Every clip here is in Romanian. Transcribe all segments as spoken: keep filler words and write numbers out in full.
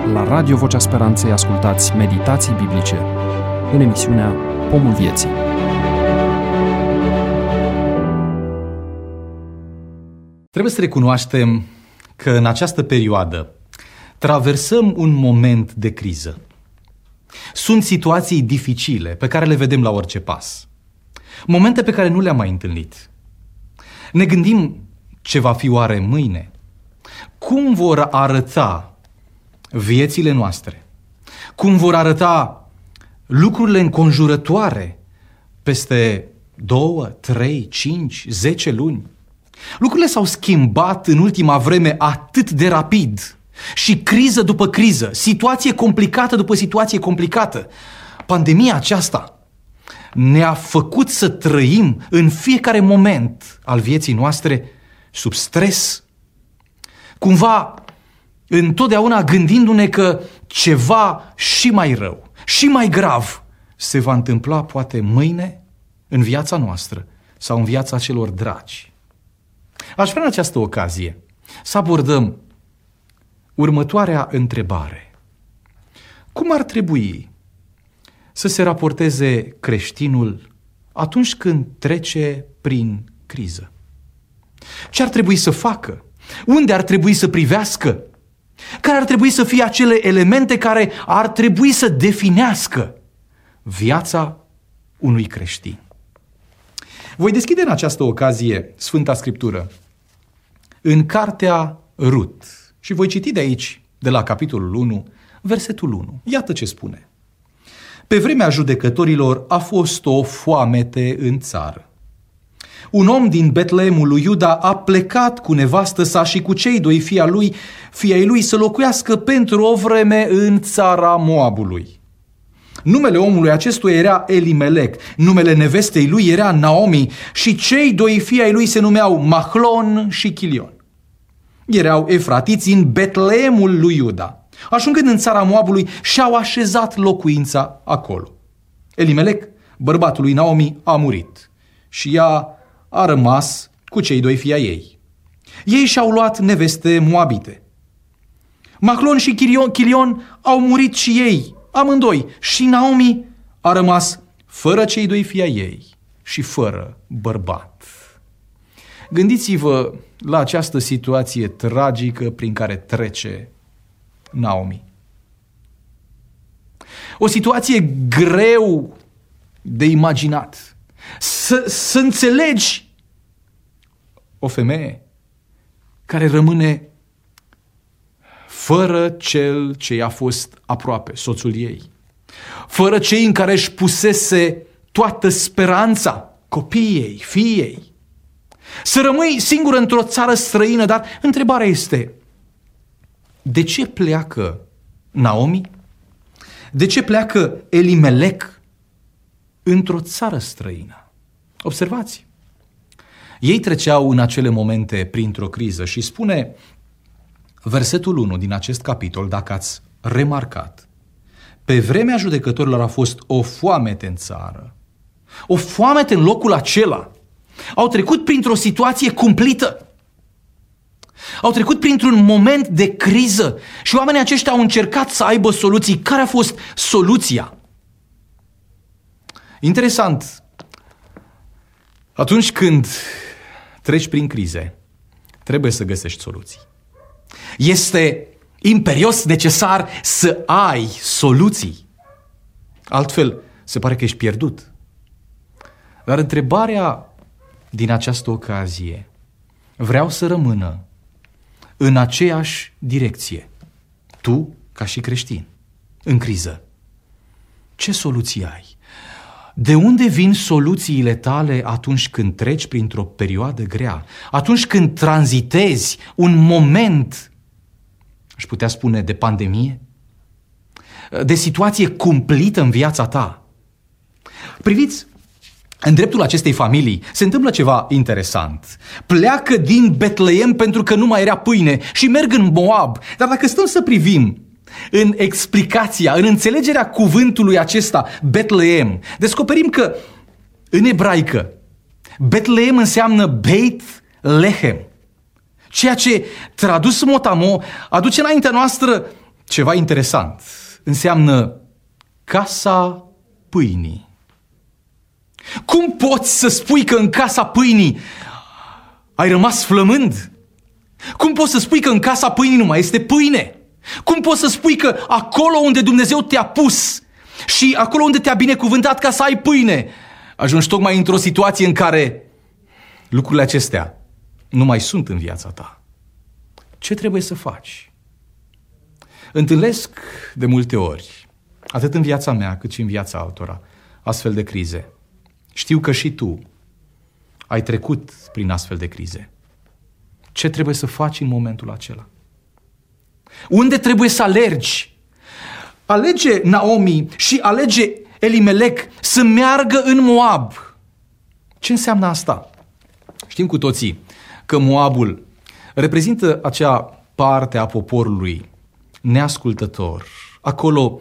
La Radio Vocea Speranței ascultați meditații biblice în emisiunea Pomul Vieții. Trebuie să recunoaștem că în această perioadă traversăm un moment de criză. Sunt situații dificile pe care le vedem la orice pas. Momente pe care nu le-am mai întâlnit. Ne gândim ce va fi oare mâine. Cum vor arăta viețile noastre? Cum vor arăta lucrurile înconjurătoare peste două, trei, cinci, zece luni? Lucrurile s-au schimbat în ultima vreme atât de rapid și criză după criză, situație complicată după situație complicată. Pandemia aceasta ne-a făcut să trăim în fiecare moment al vieții noastre sub stres, cumva întotdeauna gândindu-ne că ceva și mai rău, și mai grav se va întâmpla poate mâine în viața noastră sau în viața celor dragi. Aș vrea în această ocazie să abordăm următoarea întrebare. Cum ar trebui să se raporteze creștinul atunci când trece prin criză? Ce ar trebui să facă? Unde ar trebui să privească? Care ar trebui să fie acele elemente care ar trebui să definească viața unui creștin? Voi deschide în această ocazie Sfânta Scriptură în cartea Rut și voi citi de aici, de la capitolul unu, versetul unu. Iată ce spune. Pe vremea judecătorilor a fost o foamete în țară. Un om din Betleemul lui Iuda a plecat cu nevastă sa și cu cei doi fii ai lui, fii ai lui să locuiască pentru o vreme în țara Moabului. Numele omului acestuia era Elimelec, numele nevestei lui era Naomi și cei doi fii ai lui se numeau Mahlon și Chilion. Erau efratiți în Betleemul lui Iuda. Ajungând în țara Moabului, și-au așezat locuința acolo. Elimelec, bărbatul lui Naomi, a murit și ea a rămas cu cei doi fii ai ei. Ei și-au luat neveste moabite. Mahlon și Chilion, Chilion au murit și ei, amândoi, și Naomi a rămas fără cei doi fii ai ei și fără bărbat. Gândiți-vă la această situație tragică prin care trece Naomi. O situație greu de imaginat. Să, să înțelegi o femeie care rămâne fără cel ce i-a fost aproape, soțul ei, fără cei în care își pusese toată speranța, copiii ei, fiii ei. Să rămâi singur într-o țară străină, dar întrebarea este, de ce pleacă Naomi? De ce pleacă Elimelec într-o țară străină? Observați, ei treceau în acele momente printr-o criză și spune versetul unu din acest capitol, dacă ați remarcat, pe vremea judecătorilor a fost o foamete în țară, o foamete în locul acela. Au trecut printr-o situație cumplită. Au trecut printr-un moment de criză și oamenii aceștia au încercat să aibă soluții. Care a fost soluția? Interesant. Atunci când treci prin crize, trebuie să găsești soluții. Este imperios necesar să ai soluții. Altfel, se pare că ești pierdut. Dar întrebarea din această ocazie vreau să rămână în aceeași direcție. Tu, ca și creștin, în criză, ce soluții ai? De unde vin soluțiile tale atunci când treci printr-o perioadă grea? Atunci când tranzitezi un moment, aș putea spune, de pandemie? De situație cumplită în viața ta? Priviți, în dreptul acestei familii se întâmplă ceva interesant. Pleacă din Betleem pentru că nu mai era pâine și merg în Moab. Dar dacă stăm să privim în explicația, în înțelegerea cuvântului acesta, Betleem, descoperim că în ebraică Betleem înseamnă Beit Lehem, ceea ce tradus motamo aduce înaintea noastră ceva interesant. Înseamnă casa pâinii. Cum poți să spui că în casa pâinii ai rămas flămând? Cum poți să spui că în casa pâinii nu mai este pâine? Cum poți să spui că acolo unde Dumnezeu te-a pus și acolo unde te-a binecuvântat ca să ai pâine, ajungi tocmai într-o situație în care lucrurile acestea nu mai sunt în viața ta? Ce trebuie să faci? Întâlnesc de multe ori, atât în viața mea cât și în viața altora, astfel de crize. Știu că și tu ai trecut prin astfel de crize. Ce trebuie să faci în momentul acela? Unde trebuie să alergi? Alege Naomi și alege Elimelec să meargă în Moab. Ce înseamnă asta? Știm cu toții că Moabul reprezintă acea parte a poporului neascultător. Acolo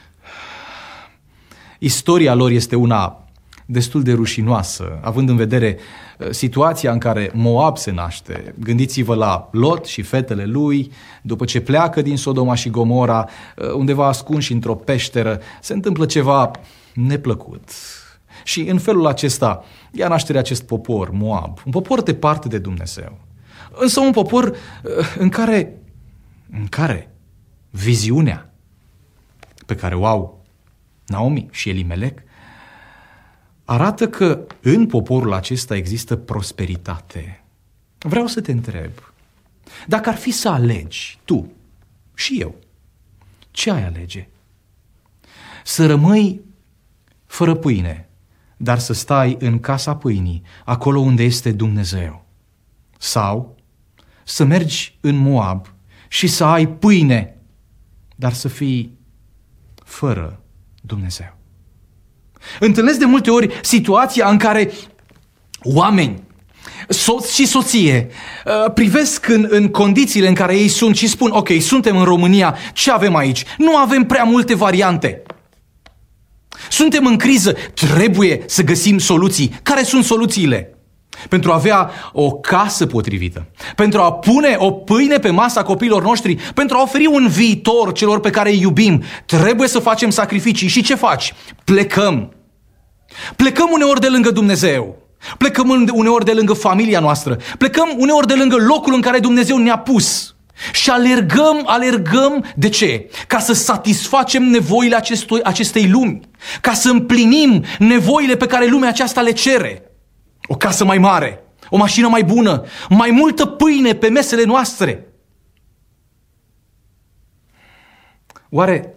istoria lor este una destul de rușinoasă, având în vedere situația în care Moab se naște. Gândiți-vă la Lot și fetele lui, după ce pleacă din Sodoma și Gomora, undeva ascunși într-o peșteră, se întâmplă ceva neplăcut. Și în felul acesta ia naștere acest popor, Moab, un popor departe de Dumnezeu. Însă un popor în care, în care viziunea pe care o au Naomi și Elimelec arată că în poporul acesta există prosperitate. Vreau să te întreb, dacă ar fi să alegi tu și eu, ce ai alege? Să rămâi fără pâine, dar să stai în casa pâinii, acolo unde este Dumnezeu. Sau să mergi în Moab și să ai pâine, dar să fii fără Dumnezeu. Întâlnesc de multe ori situația în care oameni, soț și soție, privesc în, în condițiile în care ei sunt și spun: ok, suntem în România, ce avem aici? Nu avem prea multe variante. Suntem în criză, trebuie să găsim soluții. Care sunt soluțiile? Pentru a avea o casă potrivită, pentru a pune o pâine pe masa copiilor noștri, pentru a oferi un viitor celor pe care îi iubim, trebuie să facem sacrificii. Și ce faci? Plecăm. Plecăm uneori de lângă Dumnezeu. Plecăm uneori de lângă familia noastră. Plecăm uneori de lângă locul în care Dumnezeu ne-a pus. Și alergăm, alergăm, de ce? Ca să satisfacem nevoile acestui, acestei lumi. Ca să împlinim nevoile pe care lumea aceasta le cere. O casă mai mare, o mașină mai bună, mai multă pâine pe mesele noastre. Oare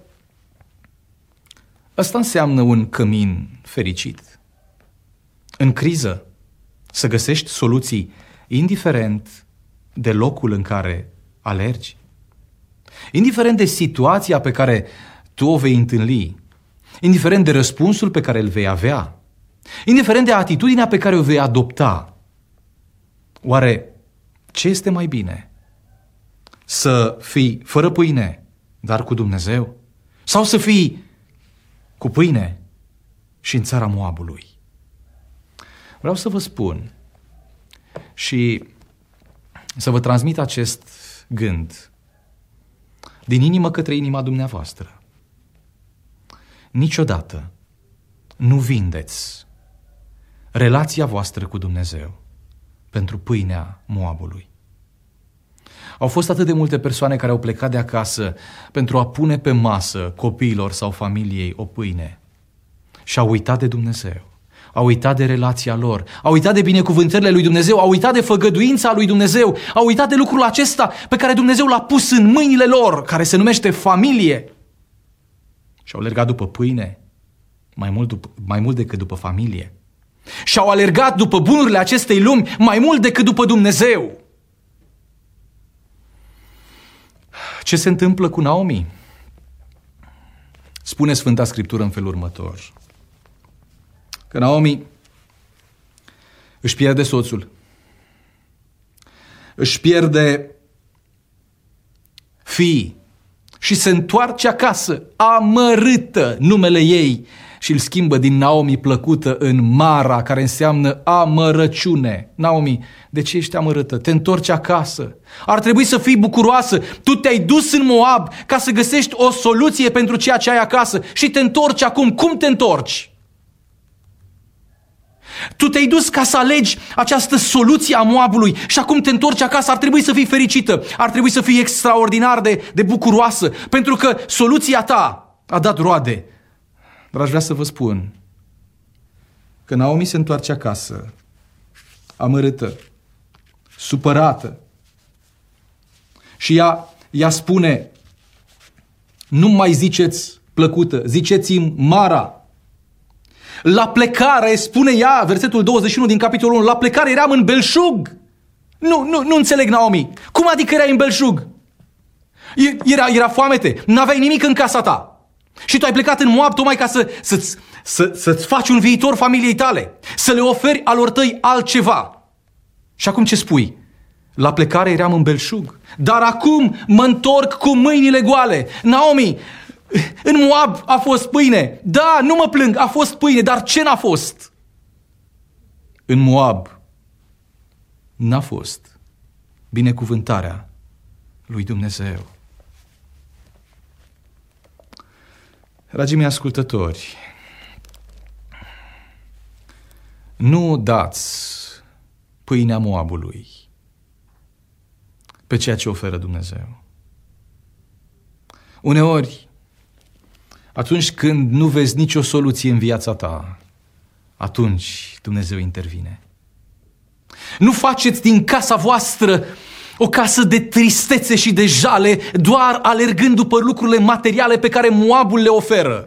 asta înseamnă un cămin fericit? În criză să găsești soluții indiferent de locul în care alergi? Indiferent de situația pe care tu o vei întâlni, indiferent de răspunsul pe care îl vei avea, indiferent de atitudinea pe care o vei adopta, oare ce este mai bine? Să fii fără pâine, dar cu Dumnezeu? Sau să fii cu pâine și în țara Moabului? Vreau să vă spun și să vă transmit acest gând din inimă către inima dumneavoastră. Niciodată nu vindeți relația voastră cu Dumnezeu pentru pâinea Moabului. Au fost atât de multe persoane care au plecat de acasă pentru a pune pe masă copiilor sau familiei o pâine și au uitat de Dumnezeu, au uitat de relația lor, au uitat de binecuvântările lui Dumnezeu, au uitat de făgăduința lui Dumnezeu, au uitat de lucrul acesta pe care Dumnezeu l-a pus în mâinile lor, care se numește familie. Și au alergat după pâine mai mult, după, mai mult decât după familie. Și au alergat după bunurile acestei lumi mai mult decât după Dumnezeu. Ce se întâmplă cu Naomi? Spune Sfânta Scriptură în felul următor: că Naomi își pierde soțul, își pierde fiii, și se întoarce acasă, amărâtă, numele ei, și îl schimbă din Naomi plăcută în Mara, care înseamnă amărăciune. Naomi, de ce ești amărâtă? Te întorci acasă. Ar trebui să fii bucuroasă. Tu te-ai dus în Moab ca să găsești o soluție pentru ceea ce ai acasă și te întorci acum. Cum te întorci? Tu te-ai dus ca să alegi această soluție a Moabului și acum te întorci acasă. Ar trebui să fii fericită, ar trebui să fii extraordinar de, de bucuroasă, pentru că soluția ta a dat roade. Dar aș vrea să vă spun că Naomi se întoarce acasă, amărâtă, supărată, și ea, ea spune: nu mai ziceți plăcută, ziceți-mi Mara. La plecare, spune ea, versetul douăzeci și unu din capitolul unu, la plecare eram în belșug. Nu, nu, nu înțeleg, Naomi. Cum adică erai în belșug? Era, era foamete, n-aveai nimic în casa ta. Și tu ai plecat în Moab tocmai ca să, să-ți, să, să-ți faci un viitor familiei tale, să le oferi alor tăi altceva. Și acum ce spui? La plecare eram în belșug, dar acum mă întorc cu mâinile goale. Naomi, în Moab a fost pâine. Da, nu mă plâng, a fost pâine, dar ce n-a fost? În Moab n-a fost binecuvântarea lui Dumnezeu. Dragii mei ascultători, nu dați pâinea Moabului pe ceea ce oferă Dumnezeu. Uneori, atunci când nu vezi nicio soluție în viața ta, atunci Dumnezeu intervine. Nu faceți din casa voastră o casă de tristețe și de jale, doar alergând după lucrurile materiale pe care Moabul le oferă.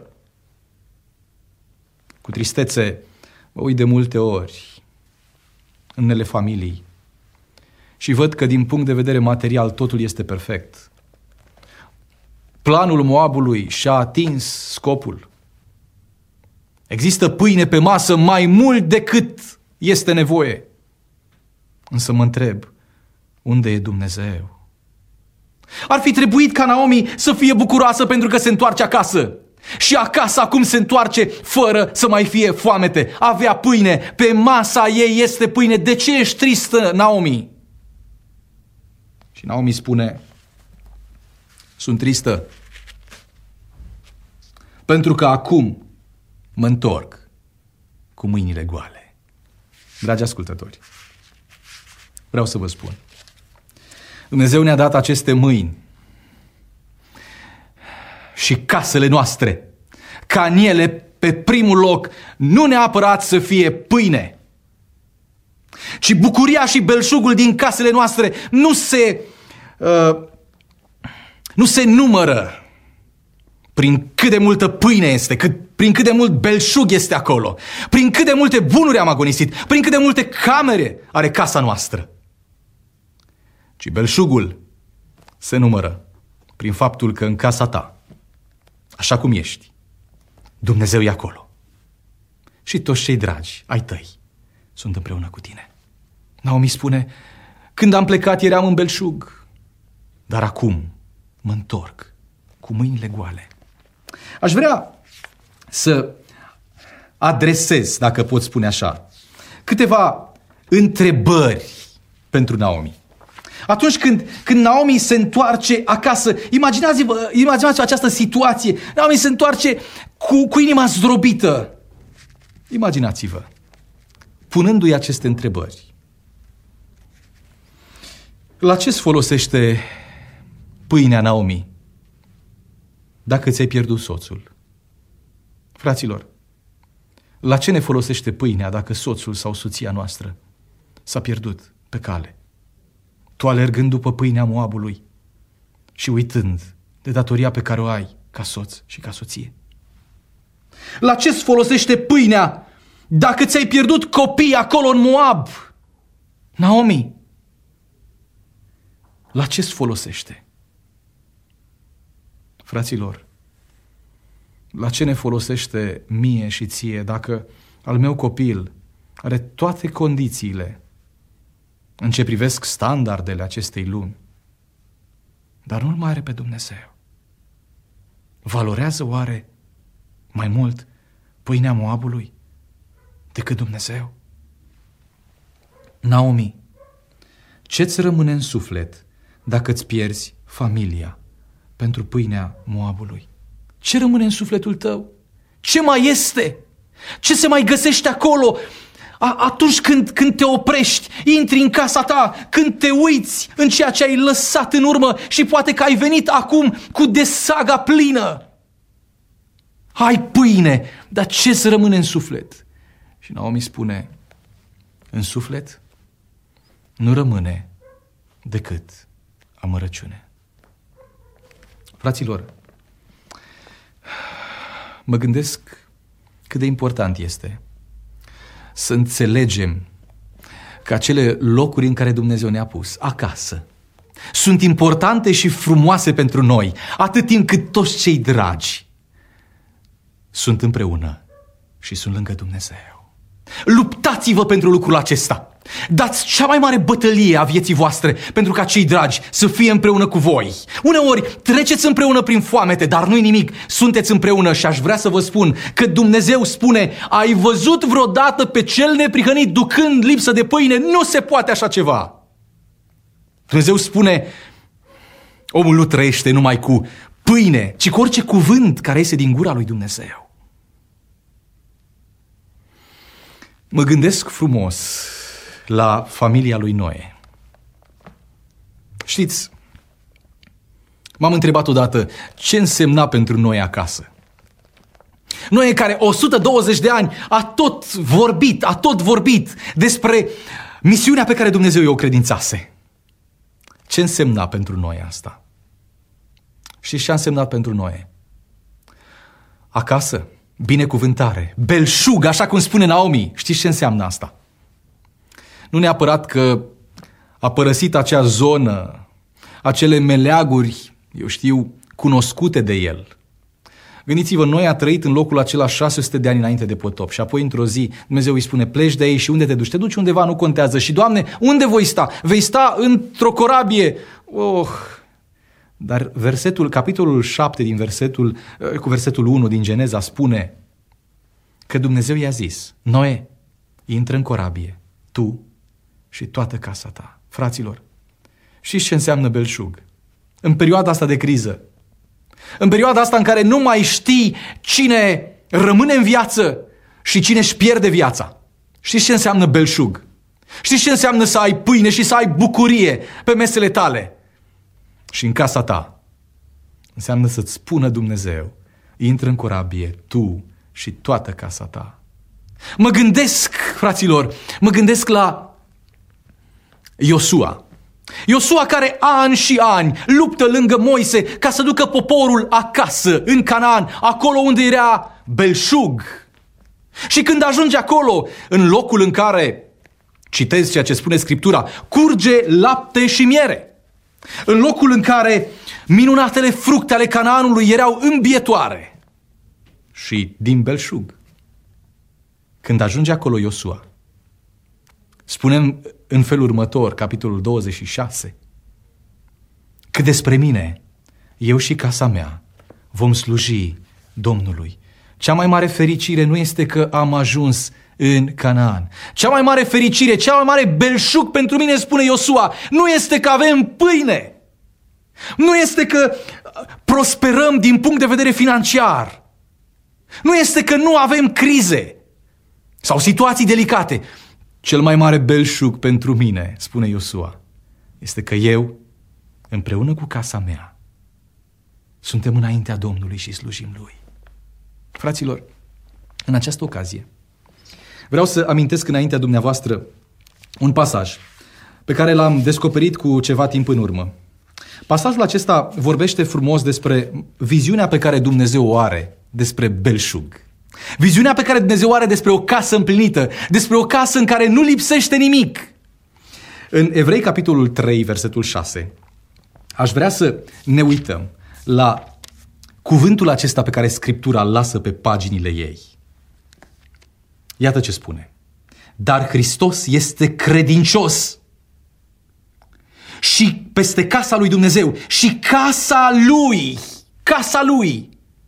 Cu tristețe mă uit de multe ori în unele familii și văd că din punct de vedere material totul este perfect. Planul Moabului și-a atins scopul. Există pâine pe masă mai mult decât este nevoie. Însă mă întreb, unde e Dumnezeu? Ar fi trebuit ca Naomi să fie bucuroasă pentru că se întoarce acasă. Și acasă acum se întoarce fără să mai fie foamete. Avea pâine, pe masa ei este pâine. De ce ești tristă, Naomi? Și Naomi spune: sunt tristă pentru că acum mă întorc cu mâinile goale. Dragi ascultători, vreau să vă spun, Dumnezeu ne-a dat aceste mâini și casele noastre, ca în ele, pe primul loc, nu neapărat să fie pâine, ci bucuria și belșugul din casele noastre nu se, uh, nu se numără prin cât de multă pâine este, cât, prin cât de mult belșug este acolo, prin cât de multe bunuri am agonisit, prin cât de multe camere are casa noastră. Ci belșugul se numără prin faptul că în casa ta, așa cum ești, Dumnezeu e acolo. Și toți cei dragi ai tăi sunt împreună cu tine. Naomi spune: când am plecat eram în belșug, dar acum mă întorc cu mâinile goale. Aș vrea să adresez, dacă pot spune așa, câteva întrebări pentru Naomi. Atunci când, când Naomi se întoarce acasă, imaginați-vă, imaginați această situație. Naomi se întoarce cu, cu inima zdrobită. Imaginați-vă, punându-i aceste întrebări. La ce-ți folosește pâinea, Naomi, dacă ți-ai pierdut soțul? Fraților, la ce ne folosește pâinea dacă soțul sau soția noastră s-a pierdut pe cale? Tu alergând după pâinea Moabului și uitând de datoria pe care o ai ca soț și ca soție. La ce-ți folosește pâinea dacă ți-ai pierdut copiii acolo în Moab? Naomi, la ce-ți folosește? Fraților, la ce ne folosește mie și ție dacă al meu copil are toate condițiile în ce privesc standardele acestei lumi, dar nu-L mai are pe Dumnezeu? valorează oare mai mult pâinea Moabului decât Dumnezeu? Naomi, ce-ți rămâne în suflet dacă îți pierzi familia pentru pâinea Moabului? Ce rămâne în sufletul tău? Ce mai este? Ce se mai găsește acolo a, atunci când, când te oprești, intri în casa ta, când te uiți în ceea ce ai lăsat în urmă și poate că ai venit acum cu desaga plină? Ai pâine, dar ce să rămâne în suflet? Și Naomi spune, în suflet nu rămâne decât amărăciune. Fraților, mă gândesc cât de important este să înțelegem că acele locuri în care Dumnezeu ne-a pus, acasă, sunt importante și frumoase pentru noi, atât timp cât toți cei dragi sunt împreună și sunt lângă Dumnezeu. Luptați-vă pentru lucrul acesta. Dați cea mai mare bătălie a vieții voastre pentru ca cei dragi să fie împreună cu voi. Uneori treceți împreună prin foamete, dar nu-i nimic, sunteți împreună și aș vrea să vă spun că Dumnezeu spune, ai văzut vreodată pe cel neprihănit ducând lipsă de pâine? Nu se poate așa ceva. Dumnezeu spune, omul nu trăiește numai cu pâine, ci cu orice cuvânt care iese din gura lui Dumnezeu. Mă gândesc frumos la familia lui Noe. Știți, m-am întrebat odată ce însemna pentru Noe acasă. Noe care o sută douăzeci de ani a tot vorbit, a tot vorbit despre misiunea pe care Dumnezeu i-o credințase. Ce însemna pentru Noe asta? Știți ce a însemnat pentru Noe? Acasă, binecuvântare, belșug, așa cum spune Naomi. Știți ce înseamnă asta? Nu neapărat că a părăsit acea zonă, acele meleaguri, eu știu, cunoscute de el. Gândiți-vă, Noe a trăit în locul acela șase sute de ani înainte de potop și apoi într-o zi Dumnezeu îi spune, pleci de aici și unde te duci? Te duci undeva, nu contează. Și Doamne, unde voi sta? Vei sta într-o corabie. Oh! Dar versetul, capitolul șapte din versetul, cu versetul unu din Geneza spune că Dumnezeu i-a zis, Noe, intră în corabie, tu și toată casa ta. Fraților, știți ce înseamnă belșug? În perioada asta de criză, în perioada asta în care nu mai știi cine rămâne în viață și cine își pierde viața. Știți ce înseamnă belșug? Știți ce înseamnă să ai pâine și să ai bucurie pe mesele tale? Și în casa ta înseamnă să-ți spună Dumnezeu, intră în corabie, tu și toată casa ta. Mă gândesc, fraților, mă gândesc la Iosua. Iosua care ani și ani luptă lângă Moise ca să ducă poporul acasă, în Canaan, acolo unde era belșug. Și când ajunge acolo, în locul în care, citez ceea ce spune Scriptura, curge lapte și miere, în locul în care minunatele fructe ale Canaanului erau îmbietoare și din belșug. Când ajunge acolo Iosua, spunem în felul următor, capitolul douăzeci și șase, că despre mine, eu și casa mea vom sluji Domnului. Cea mai mare fericire nu este că am ajuns în Canaan. Cea mai mare fericire, cea mai mare belșug pentru mine, spune Iosua, nu este că avem pâine. Nu este că prosperăm din punct de vedere financiar. Nu este că nu avem crize sau situații delicate. Cel mai mare belșug pentru mine, spune Iosua, este că eu, împreună cu casa mea, suntem înaintea Domnului și slujim Lui. Fraților, în această ocazie, vreau să amintesc înaintea dumneavoastră un pasaj pe care l-am descoperit cu ceva timp în urmă. Pasajul acesta vorbește frumos despre viziunea pe care Dumnezeu o are despre belșug. Viziunea pe care Dumnezeu o are despre o casă împlinită, despre o casă în care nu lipsește nimic. În Evrei, capitolul trei, versetul șase, aș vrea să ne uităm la cuvântul acesta pe care Scriptura îl lasă pe paginile ei. Iată ce spune. Dar Hristos este credincios și peste casa lui Dumnezeu și casa lui, casa lui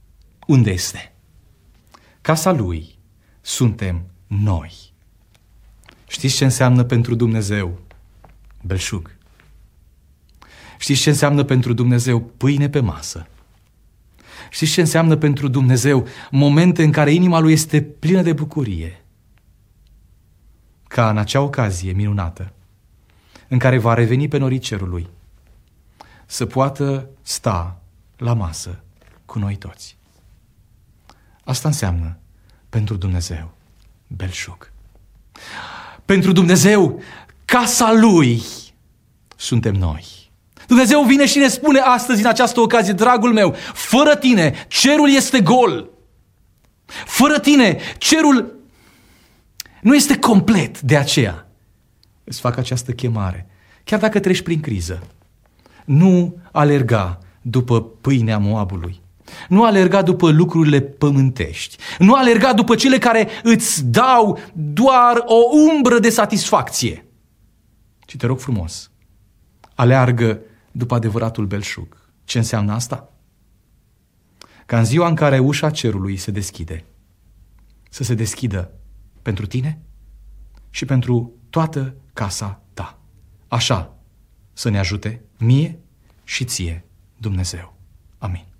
unde este. Casa Lui suntem noi. Știți ce înseamnă pentru Dumnezeu belșug? Știți ce înseamnă pentru Dumnezeu pâine pe masă? Știți ce înseamnă pentru Dumnezeu momente în care inima Lui este plină de bucurie? Ca în acea ocazie minunată în care va reveni pe norii cerului să poată sta la masă cu noi toți. Asta înseamnă pentru Dumnezeu belșug. Pentru Dumnezeu, casa Lui suntem noi. Dumnezeu vine și ne spune astăzi, în această ocazie, dragul meu, fără tine, cerul este gol. Fără tine, cerul nu este complet. De aceea îți fac această chemare. Chiar dacă treci prin criză, nu alerga după pâinea Moabului. Nu alerga după lucrurile pământești. Nu alerga după cele care îți dau doar o umbră de satisfacție. Ci te rog frumos, aleargă după adevăratul belșug. Ce înseamnă asta? Ca în ziua în care ușa cerului se deschide, să se deschidă pentru tine și pentru toată casa ta. Așa să ne ajute mie și ție Dumnezeu. Amin.